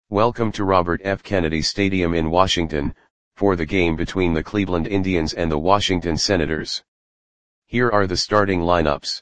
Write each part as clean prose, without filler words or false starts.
Welcome to Robert F. Kennedy Stadium in Washington, for the game between the Cleveland Indians and the Washington Senators. Here are the starting lineups.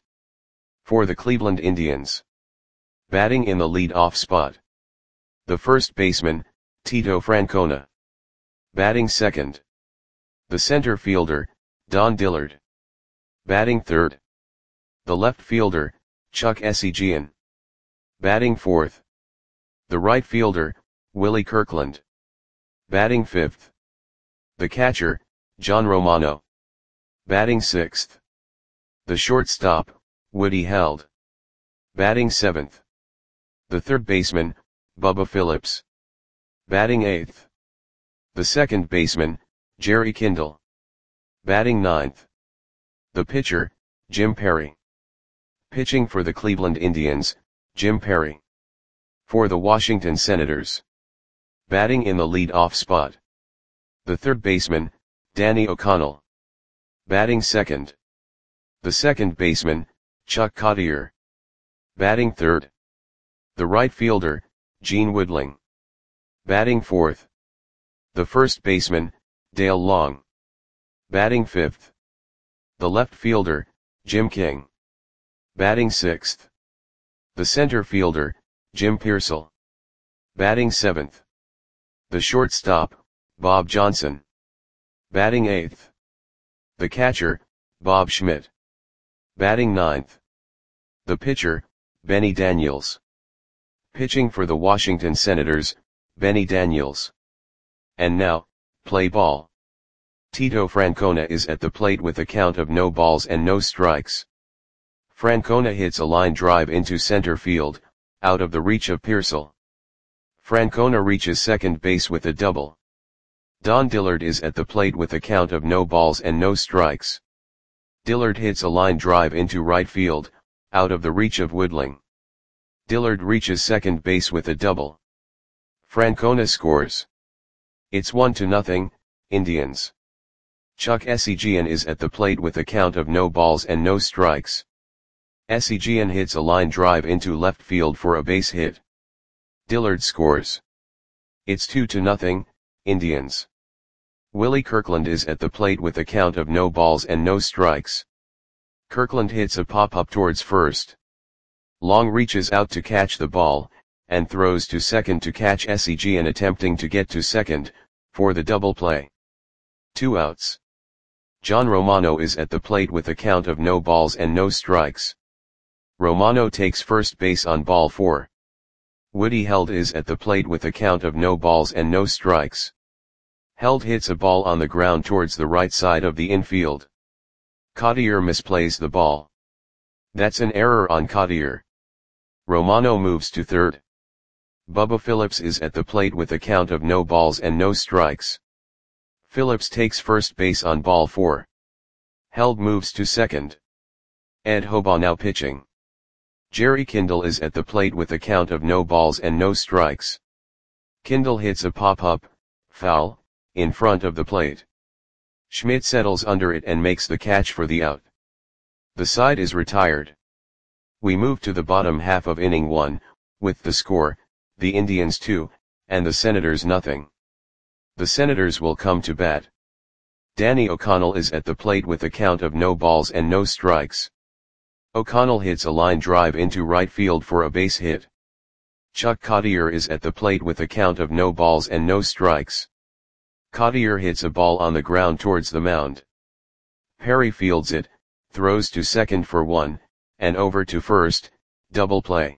For the Cleveland Indians. Batting in the lead-off spot. The first baseman, Tito Francona. Batting second. The center fielder, Don Dillard. Batting third. The left fielder, Chuck Essegian. Batting fourth. The right fielder, Willie Kirkland. Batting fifth. The catcher, John Romano. Batting sixth. The shortstop, Woody Held. Batting seventh. The third baseman, Bubba Phillips. Batting eighth. The second baseman, Jerry Kindle. Batting ninth. The pitcher, Jim Perry. Pitching for the Cleveland Indians, Jim Perry. For the Washington Senators. Batting in the lead-off spot. The third baseman, Danny O'Connell. Batting second. The second baseman, Chuck Cottier. Batting third. The right fielder, Gene Woodling. Batting fourth. The first baseman, Dale Long. Batting fifth. The left fielder, Jim King. Batting sixth. The center fielder, Jim Pearsall. Batting seventh. The shortstop, Bob Johnson. Batting eighth. The catcher, Bob Schmidt. Batting ninth. The pitcher, Benny Daniels. Pitching for the Washington Senators, Benny Daniels. And now, play ball. Tito Francona is at the plate with a count of no balls and no strikes. Francona hits a line drive into center field, out of the reach of Pearsall. Francona reaches second base with a double. Don Dillard is at the plate with a count of no balls and no strikes. Dillard hits a line drive into right field, out of the reach of Woodling. Dillard reaches second base with a double. Francona scores. It's 1-0, Indians. Chuck Essegian is at the plate with a count of no balls and no strikes. Essegian hits a line drive into left field for a base hit. Dillard scores. It's 2-0, Indians. Willie Kirkland is at the plate with a count of no balls and no strikes. Kirkland hits a pop-up towards first. Long reaches out to catch the ball, and throws to second to catch Essegian attempting to get to second, for the double play. 2 outs. John Romano is at the plate with a count of no balls and no strikes. Romano takes first base on ball 4. Woody Held is at the plate with a count of no balls and no strikes. Held hits a ball on the ground towards the right side of the infield. Cottier misplays the ball. That's an error on Cottier. Romano moves to third. Bubba Phillips is at the plate with a count of no balls and no strikes. Phillips takes first base on ball 4. Held moves to second. Ed Hobaugh now pitching. Jerry Kindle is at the plate with a count of no balls and no strikes. Kindle hits a pop-up, foul, in front of the plate. Schmidt settles under it and makes the catch for the out. The side is retired. We move to the bottom half of inning 1, with the score, the Indians 2, and the Senators 0. The Senators will come to bat. Danny O'Connell is at the plate with a count of no balls and no strikes. O'Connell hits a line drive into right field for a base hit. Chuck Cottier is at the plate with a count of no balls and no strikes. Cottier hits a ball on the ground towards the mound. Perry fields it, throws to second for 1, and over to first, double play.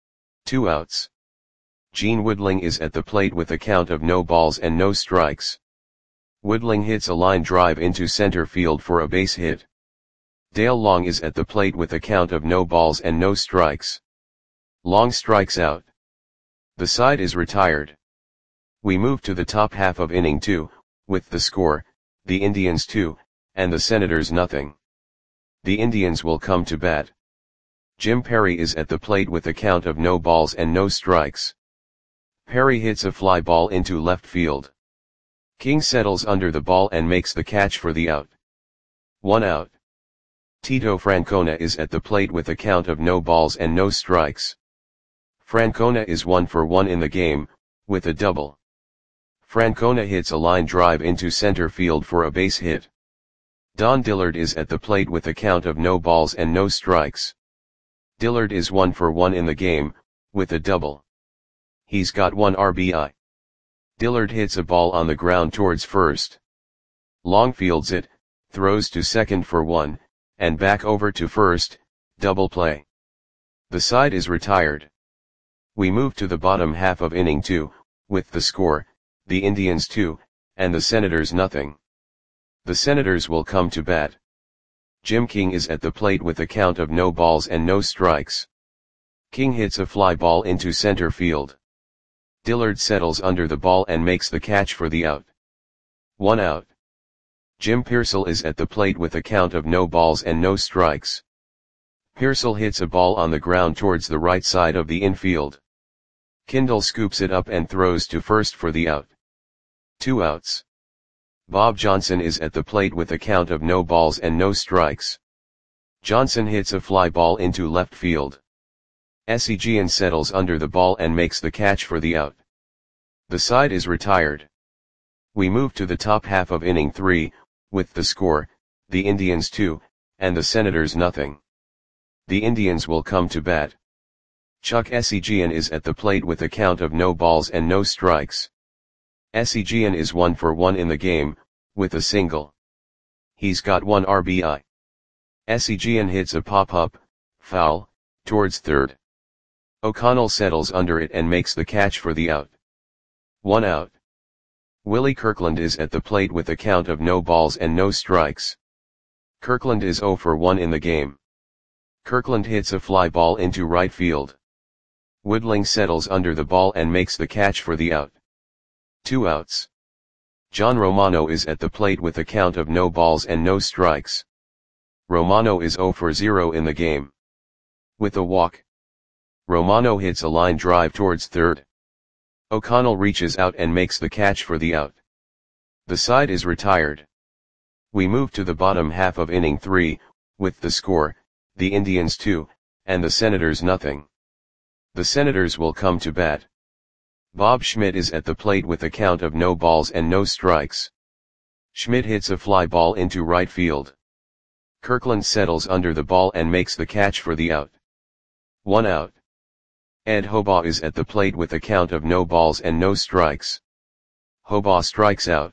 2 outs. Gene Woodling is at the plate with a count of no balls and no strikes. Woodling hits a line drive into center field for a base hit. Dale Long is at the plate with a count of no balls and no strikes. Long strikes out. The side is retired. We move to the top half of inning 2, with the score, the Indians 2, and the Senators 0. The Indians will come to bat. Jim Perry is at the plate with a count of no balls and no strikes. Perry hits a fly ball into left field. King settles under the ball and makes the catch for the out. 1 out. Tito Francona is at the plate with a count of no balls and no strikes. Francona is 1 for 1 in the game, with a double. Francona hits a line drive into center field for a base hit. Don Dillard is at the plate with a count of no balls and no strikes. Dillard is 1 for 1 in the game, with a double. He's got 1 RBI. Dillard hits a ball on the ground towards first. Long fields it, throws to second for 1, and back over to first, double play. The side is retired. We move to the bottom half of inning 2, with the score, the Indians 2, and the Senators nothing. The Senators will come to bat. Jim King is at the plate with a count of no balls and no strikes. King hits a fly ball into center field. Dillard settles under the ball and makes the catch for the out. 1 out. Jim Piersall is at the plate with a count of no balls and no strikes. Piersall hits a ball on the ground towards the right side of the infield. Kindle scoops it up and throws to first for the out. 2 outs. Bob Johnson is at the plate with a count of no balls and no strikes. Johnson hits a fly ball into left field. Seguin settles under the ball and makes the catch for the out. The side is retired. We move to the top half of inning 3, with the score, the Indians 2, and the Senators nothing. The Indians will come to bat. Chuck Seguin is at the plate with a count of no balls and no strikes. Seguin is 1 for 1 in the game, with a single. He's got 1 RBI. Seguin hits a pop-up, foul, towards third. O'Connell settles under it and makes the catch for the out. 1 out. Willie Kirkland is at the plate with a count of no balls and no strikes. Kirkland is 0 for 1 in the game. Kirkland hits a fly ball into right field. Woodling settles under the ball and makes the catch for the out. 2 outs. John Romano is at the plate with a count of no balls and no strikes. Romano is 0 for 0 in the game. With a walk. Romano hits a line drive towards third. O'Connell reaches out and makes the catch for the out. The side is retired. We move to the bottom half of inning 3, with the score, the Indians 2, and the Senators nothing. The Senators will come to bat. Bob Schmidt is at the plate with a count of no balls and no strikes. Schmidt hits a fly ball into right field. Kirkland settles under the ball and makes the catch for the out. 1 out. Ed Hobaugh is at the plate with a count of no balls and no strikes. Hobaugh strikes out.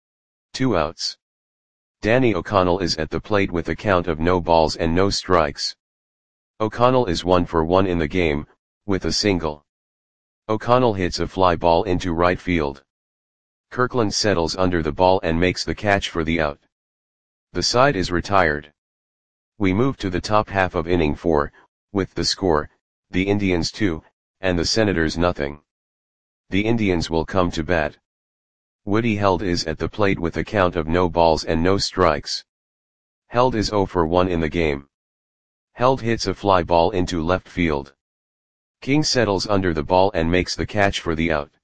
2 outs. Danny O'Connell is at the plate with a count of no balls and no strikes. O'Connell is 1 for 1 in the game, with a single. O'Connell hits a fly ball into right field. Kirkland settles under the ball and makes the catch for the out. The side is retired. We move to the top half of inning 4, with the score, the Indians 2, and the Senators nothing. The Indians will come to bat. Woody Held is at the plate with a count of no balls and no strikes. Held is 0 for 1 in the game. Held hits a fly ball into left field. King settles under the ball and makes the catch for the out.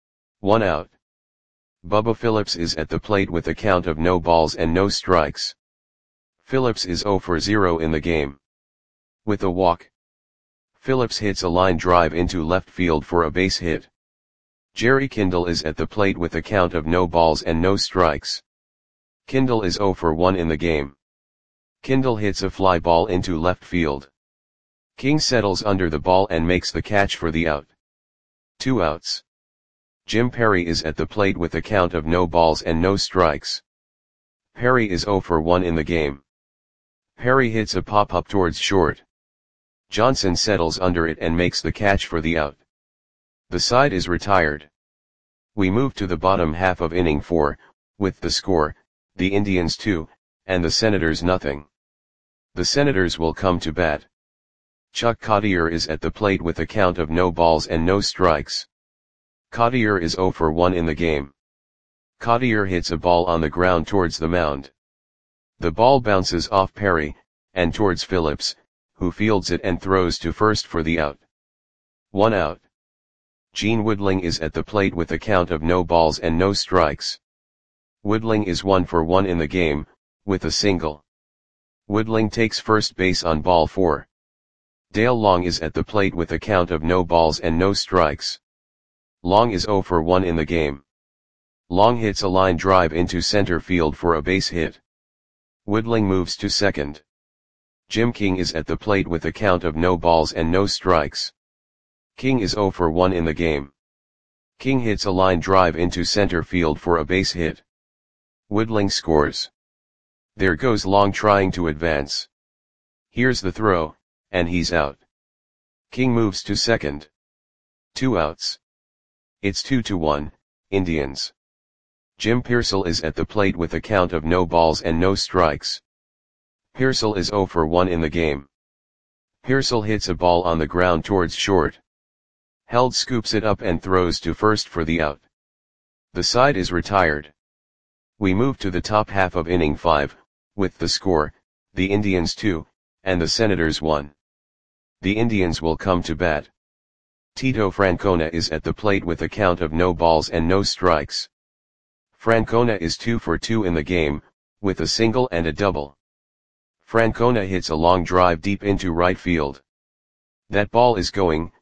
1 out. Bubba Phillips is at the plate with a count of no balls and no strikes. Phillips is 0 for 0 in the game. With a walk. Phillips hits a line drive into left field for a base hit. Jerry Kindle is at the plate with a count of no balls and no strikes. Kindle is 0 for 1 in the game. Kindle hits a fly ball into left field. King settles under the ball and makes the catch for the out. 2 outs. Jim Perry is at the plate with a count of no balls and no strikes. Perry is 0 for 1 in the game. Perry hits a pop-up towards short. Johnson settles under it and makes the catch for the out. The side is retired. We move to the bottom half of inning 4, with the score, the Indians 2, and the Senators nothing. The Senators will come to bat. Chuck Cottier is at the plate with a count of no balls and no strikes. Cottier is 0 for 1 in the game. Cottier hits a ball on the ground towards the mound. The ball bounces off Perry, and towards Phillips, who fields it and throws to first for the out. 1 out. Gene Woodling is at the plate with a count of no balls and no strikes. Woodling is 1 for 1 in the game, with a single. Woodling takes first base on ball 4. Dale Long is at the plate with a count of no balls and no strikes. Long is 0 for 1 in the game. Long hits a line drive into center field for a base hit. Woodling moves to second. Jim King is at the plate with a count of no balls and no strikes. King is 0 for 1 in the game. King hits a line drive into center field for a base hit. Woodling scores. There goes Long trying to advance. Here's the throw, and he's out. King moves to second. 2 outs. It's 2-1, Indians. Jim Piersall is at the plate with a count of no balls and no strikes. Piersall is 0 for 1 in the game. Piersall hits a ball on the ground towards short. Held scoops it up and throws to first for the out. The side is retired. We move to the top half of inning 5, with the score, the Indians 2, and the Senators 1. The Indians will come to bat. Tito Francona is at the plate with a count of no balls and no strikes. Francona is 2 for 2 in the game, with a single and a double. Francona hits a long drive deep into right field. That ball is going,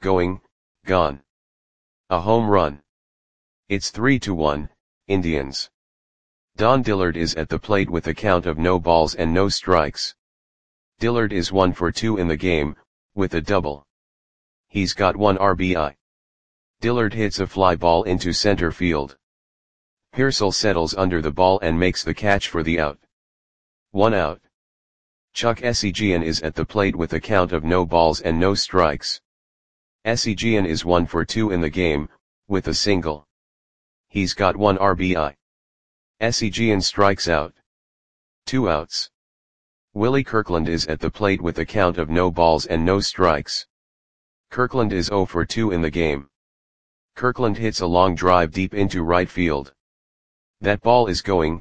gone. A home run. It's 3-1, Indians. Don Dillard is at the plate with a count of no balls and no strikes. Dillard is 1 for 2 in the game, with a double. He's got 1 RBI. Dillard hits a fly ball into center field. Piersall settles under the ball and makes the catch for the out. 1 out. Chuck Essegian is at the plate with a count of no balls and no strikes. Essegian is 1 for 2 in the game, with a single. He's got 1 RBI. Essegian strikes out. 2 outs. Willie Kirkland is at the plate with a count of no balls and no strikes. Kirkland is 0 for 2 in the game. Kirkland hits a long drive deep into right field. That ball is going,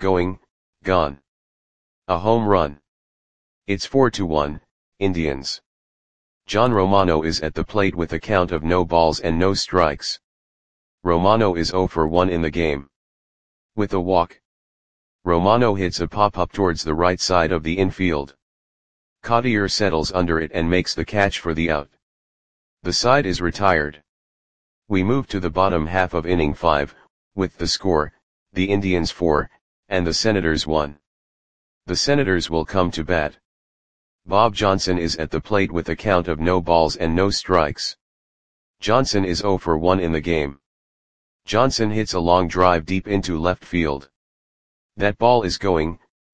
gone. A home run. It's 4-1, Indians. John Romano is at the plate with a count of no balls and no strikes. Romano is 0 for 1 in the game. With a walk. Romano hits a pop-up towards the right side of the infield. Cottier settles under it and makes the catch for the out. The side is retired. We move to the bottom half of inning 5, with the score, the Indians 4, and the Senators 1. The Senators will come to bat. Bob Johnson is at the plate with a count of no balls and no strikes. Johnson is 0 for 1 in the game. Johnson hits a long drive deep into left field. That ball is going,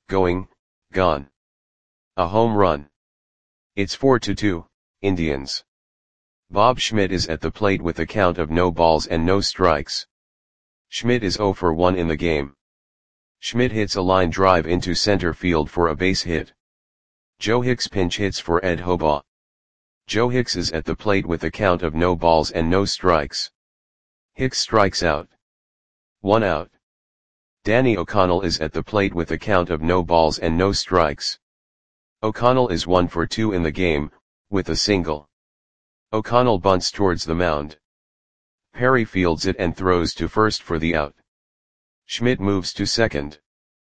gone. A home run. It's 4-2, Indians. Bob Schmidt is at the plate with a count of no balls and no strikes. Schmidt is 0 for 1 in the game. Schmidt hits a line drive into center field for a base hit. Joe Hicks pinch hits for Ed Hobaugh. Joe Hicks is at the plate with a count of no balls and no strikes. Hicks strikes out. 1 out. Danny O'Connell is at the plate with a count of no balls and no strikes. O'Connell is 1 for 2 in the game, with a single. O'Connell bunts towards the mound. Perry fields it and throws to first for the out. Schmidt moves to second.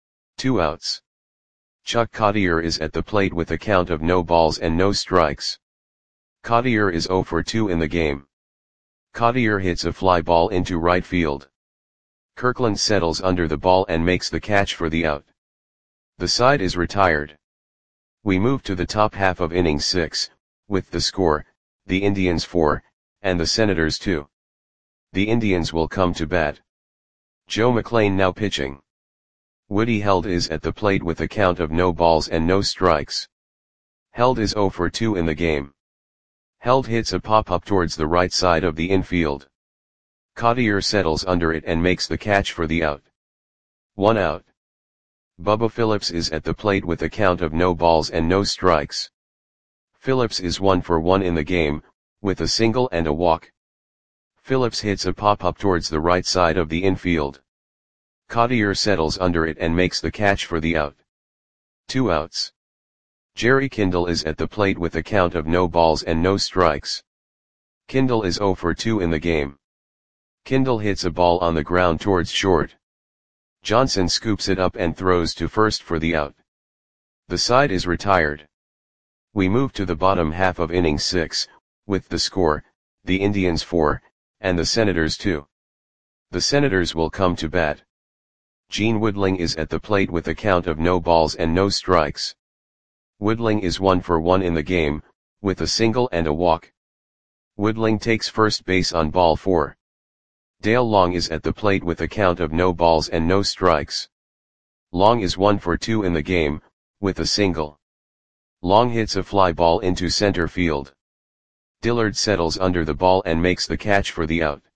2 outs. Chuck Cottier is at the plate with a count of no balls and no strikes. Cottier is 0 for 2 in the game. Cottier hits a fly ball into right field. Kirkland settles under the ball and makes the catch for the out. The side is retired. We move to the top half of inning 6, with the score, the Indians 4, and the Senators 2. The Indians will come to bat. Joe McLean now pitching. Woody Held is at the plate with a count of no balls and no strikes. Held is 0 for 2 in the game. Held hits a pop-up towards the right side of the infield. Cottier settles under it and makes the catch for the out. 1 out. Bubba Phillips is at the plate with a count of no balls and no strikes. Phillips is 1 for 1 in the game, with a single and a walk. Phillips hits a pop-up towards the right side of the infield. Cottier settles under it and makes the catch for the out. 2 outs. Jerry Kindle is at the plate with a count of no balls and no strikes. Kindle is 0 for 2 in the game. Kindle hits a ball on the ground towards short. Johnson scoops it up and throws to first for the out. The side is retired. We move to the bottom half of inning 6, with the score, the Indians 4, and the Senators 2. The Senators will come to bat. Gene Woodling is at the plate with a count of no balls and no strikes. Woodling is 1 for 1 in the game, with a single and a walk. Woodling takes first base on ball 4. Dale Long is at the plate with a count of no balls and no strikes. Long is 1 for 2 in the game, with a single. Long hits a fly ball into center field. Dillard settles under the ball and makes the catch for the out.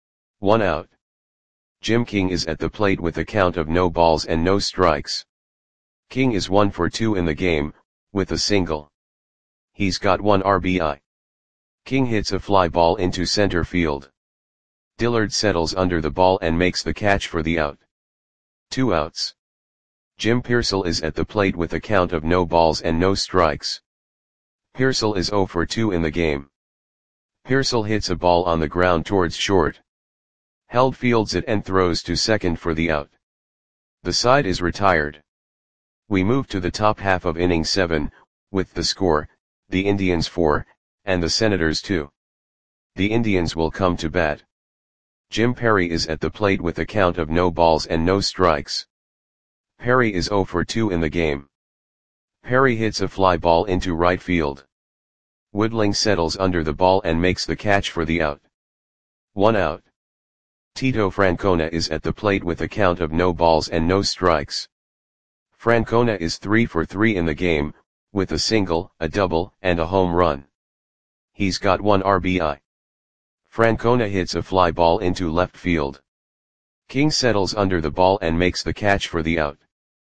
1 out. Jim King is at the plate with a count of no balls and no strikes. King is 1 for 2 in the game, with a single. He's got 1 RBI. King hits a fly ball into center field. Dillard settles under the ball and makes the catch for the out. 2 outs. Jim Piersall is at the plate with a count of no balls and no strikes. Piersall is 0 for 2 in the game. Piersall hits a ball on the ground towards short. Held fields it and throws to second for the out. The side is retired. We move to the top half of inning 7, with the score, the Indians 4, and the Senators 2. The Indians will come to bat. Jim Perry is at the plate with a count of no balls and no strikes. Perry is 0 for 2 in the game. Perry hits a fly ball into right field. Woodling settles under the ball and makes the catch for the out. 1 out. Tito Francona is at the plate with a count of no balls and no strikes. Francona is 3 for 3 in the game, with a single, a double, and a home run. He's got 1 RBI. Francona hits a fly ball into left field. King settles under the ball and makes the catch for the out.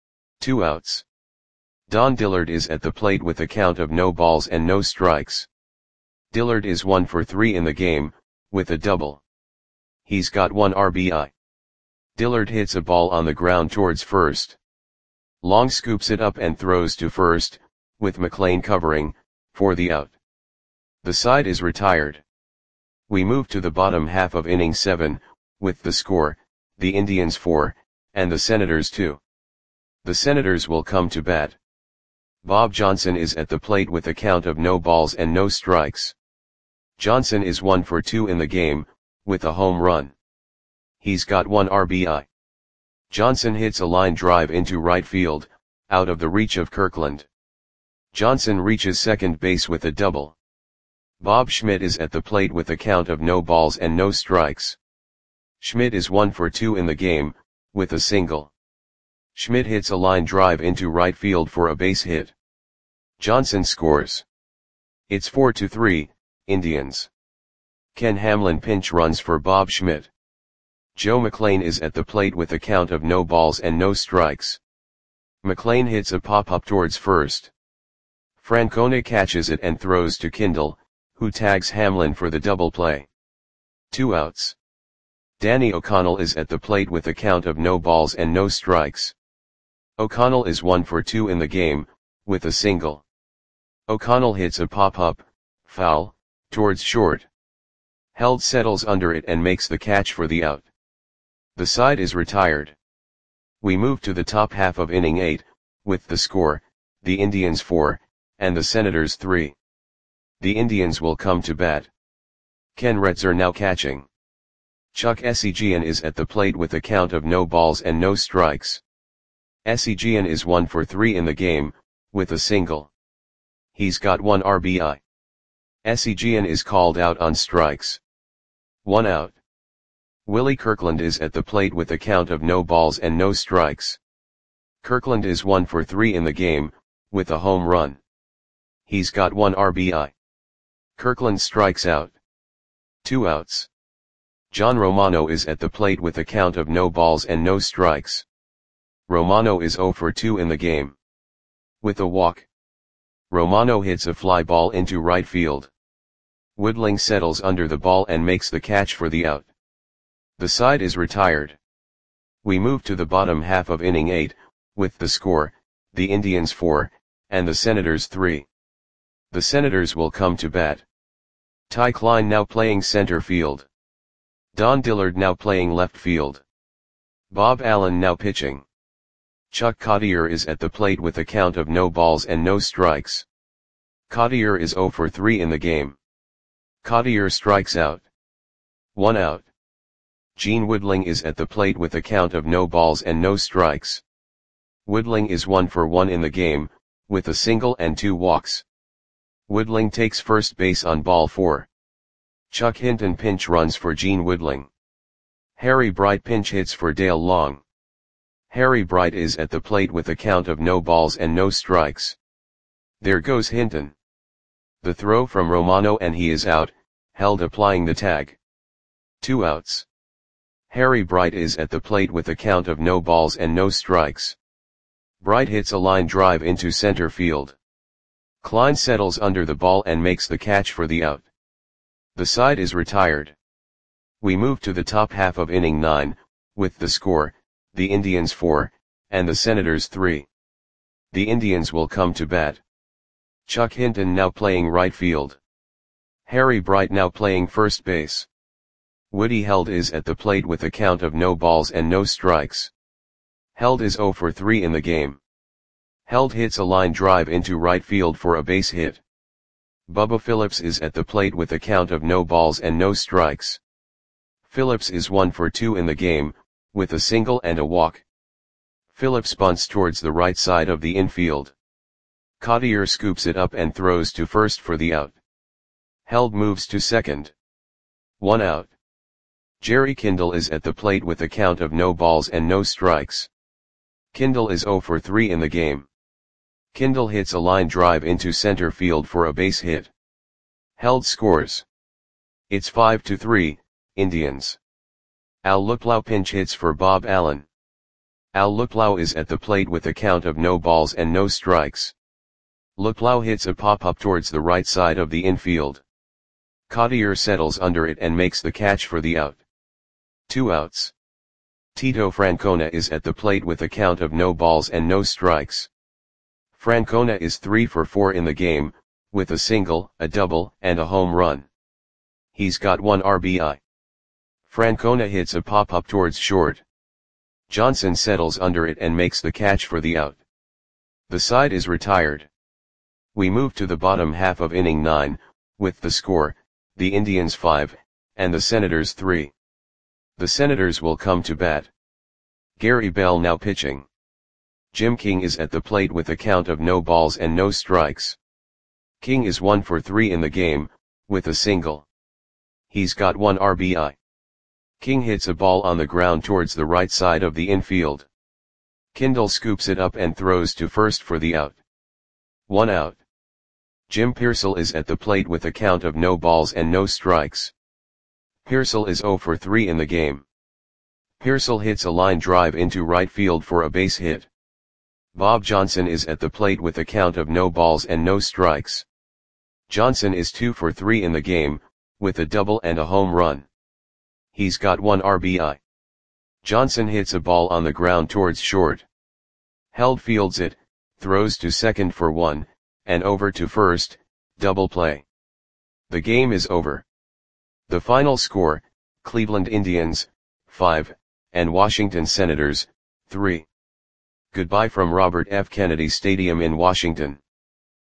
2 outs. Don Dillard is at the plate with a count of no balls and no strikes. Dillard is 1 for 3 in the game, with a double. He's got 1 RBI. Dillard hits a ball on the ground towards first. Long scoops it up and throws to first, with McLean covering, for the out. The side is retired. We move to the bottom half of inning 7, with the score, the Indians 4, and the Senators 2. The Senators will come to bat. Bob Johnson is at the plate with a count of no balls and no strikes. Johnson is 1 for 2 in the game, with a home run. He's got 1 RBI. Johnson hits a line drive into right field, out of the reach of Kirkland. Johnson reaches second base with a double. Bob Schmidt is at the plate with a count of no balls and no strikes. Schmidt is 1 for 2 in the game, with a single. Schmidt hits a line drive into right field for a base hit. Johnson scores. It's 4-3, Indians. Ken Hamlin pinch runs for Bob Schmidt. Joe McLean is at the plate with a count of no balls and no strikes. McLean hits a pop-up towards first. Francona catches it and throws to Kindle, who tags Hamlin for the double play. 2 outs. Danny O'Connell is at the plate with a count of no balls and no strikes. O'Connell is 1 for 2 in the game, with a single. O'Connell hits a pop-up, foul, towards short. Held settles under it and makes the catch for the out. The side is retired. We move to the top half of inning 8, with the score, the Indians 4, and the Senators 3. The Indians will come to bat. Ken Retzer now catching. Chuck Esigian is at the plate with a count of no balls and no strikes. Esigian is 1 for 3 in the game, with a single. He's got 1 RBI. Esigian is called out on strikes. 1 out. Willie Kirkland is at the plate with a count of no balls and no strikes. Kirkland is 1 for 3 in the game, with a home run. He's got 1 RBI. Kirkland strikes out. 2 outs. John Romano is at the plate with a count of no balls and no strikes. Romano is 0 for 2 in the game. With a walk. Romano hits a fly ball into right field. Woodling settles under the ball and makes the catch for the out. The side is retired. We move to the bottom half of inning 8, with the score, the Indians 4, and the Senators 3. The Senators will come to bat. Ty Klein now playing center field. Don Dillard now playing left field. Bob Allen now pitching. Chuck Cottier is at the plate with a count of no balls and no strikes. Cottier is 0 for 3 in the game. Cottier strikes out. 1 out. Gene Woodling is at the plate with a count of no balls and no strikes. Woodling is 1 for 1 in the game, with a single and 2 walks. Woodling takes first base on ball 4. Chuck Hinton pinch runs for Gene Woodling. Harry Bright pinch hits for Dale Long. Harry Bright is at the plate with a count of no balls and no strikes. There goes Hinton. The throw from Romano and he is out, Held applying the tag. 2 outs. Harry Bright is at the plate with a count of no balls and no strikes. Bright hits a line drive into center field. Klein settles under the ball and makes the catch for the out. The side is retired. We move to the top half of inning 9, with the score, the Indians 4, and the Senators 3. The Indians will come to bat. Chuck Hinton now playing right field. Harry Bright now playing first base. Woody Held is at the plate with a count of no balls and no strikes. Held is 0 for 3 in the game. Held hits a line drive into right field for a base hit. Bubba Phillips is at the plate with a count of no balls and no strikes. Phillips is 1 for 2 in the game, with a single and a walk. Phillips bunts towards the right side of the infield. Cottier scoops it up and throws to first for the out. Held moves to second. 1 out. Jerry Kindle is at the plate with a count of no balls and no strikes. Kindle is 0 for 3 in the game. Kindle hits a line drive into center field for a base hit. Held scores. It's 5-3, Indians. Al Luplow pinch hits for Bob Allen. Al Luplow is at the plate with a count of no balls and no strikes. Luplow hits a pop-up towards the right side of the infield. Cottier settles under it and makes the catch for the out. 2 outs. Tito Francona is at the plate with a count of no balls and no strikes. Francona is 3 for 4 in the game, with a single, a double, and a home run. He's got 1 RBI. Francona hits a pop-up towards short. Johnson settles under it and makes the catch for the out. The side is retired. We move to the bottom half of inning 9, with the score, the Indians 5, and the Senators 3. The Senators will come to bat. Gary Bell now pitching. Jim King is at the plate with a count of no balls and no strikes. King is 1 for 3 in the game, with a single. He's got 1 RBI. King hits a ball on the ground towards the right side of the infield. Kindle scoops it up and throws to first for the out. 1 out. Jim Pearsall is at the plate with a count of no balls and no strikes. Pearsall is 0 for 3 in the game. Pearsall hits a line drive into right field for a base hit. Bob Johnson is at the plate with a count of no balls and no strikes. Johnson is 2 for 3 in the game, with a double and a home run. He's got 1 RBI. Johnson hits a ball on the ground towards short. Held fields it, throws to second for 1, and over to first, double play. The game is over. The final score, Cleveland Indians, 5, and Washington Senators, 3. Goodbye from Robert F. Kennedy Stadium in Washington.